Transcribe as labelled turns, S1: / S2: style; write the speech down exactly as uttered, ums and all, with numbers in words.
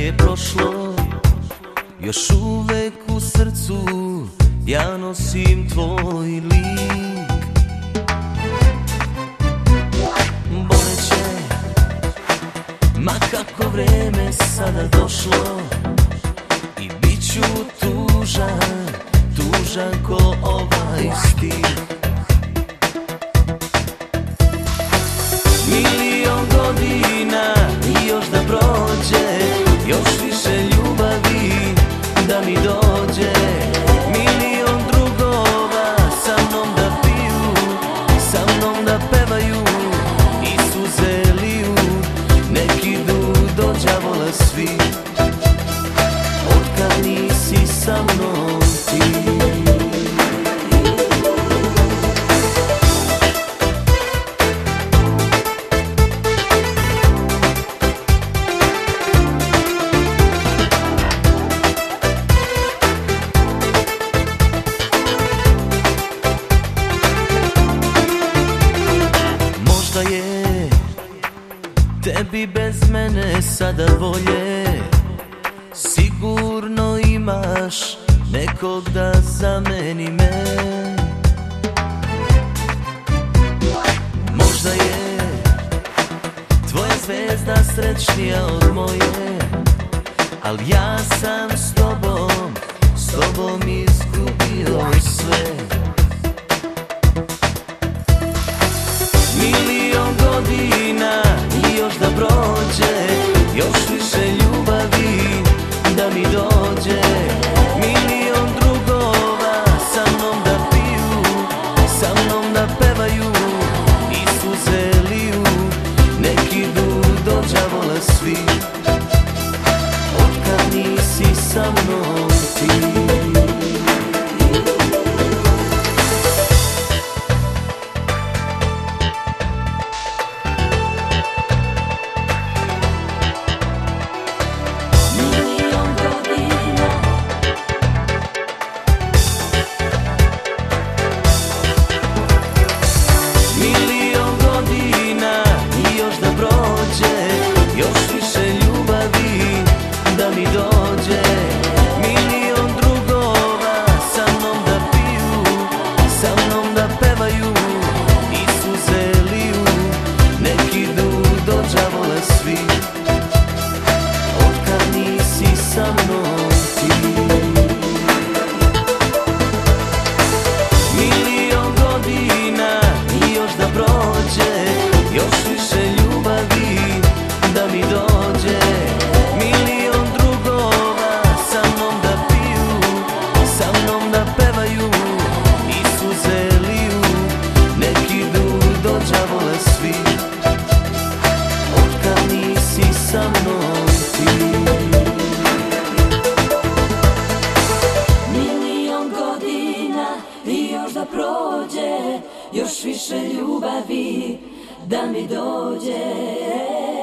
S1: je prošlo, još uvek u srcu ja nosim tvoj lik. Boleće, ma kako vreme sada došlo, i bit ću tužan, tužan ko ovaj stih. Milion godina i još da prođe, još više ljubavi da mi dođe. Milion drugova sa mnom da piju, sa mnom da pevaju i suze liju. Nek idu do đavola svi, otkad nisi sa mnom ti. Tebi bez mene sada volje, sigurno imaš nekog da zameni me. Možda je tvoja zvezda srećnija od moje, al ja sam s tobom, s tobom izgubio sve. Milion godina i još da prođe, još više ljubavi da mi dođe. Milion drugova sa mnom da piju, sa mnom da pevaju i suze liju. Nek idu do đavola svi, otkad nisi sa mnom ti.
S2: Još više ljubavi da mi dođe.